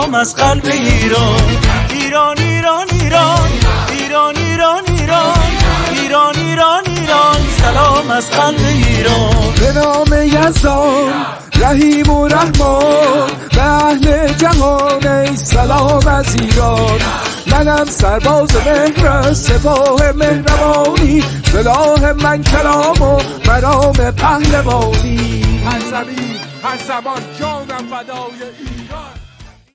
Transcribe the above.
سلام از قلب ایران. ایران ایران ایران ایران ایران ایران ایران ایران ایران سلام از قلب ایران. به نام یزدان رحیم و رحمان، به اهل جهان ای سلام از ایران. منم سرباز مهر سپاه مهربانی، سلاح من کلام و مرام پهلوانی. هر زمین هر زمان جانم فدای ایران.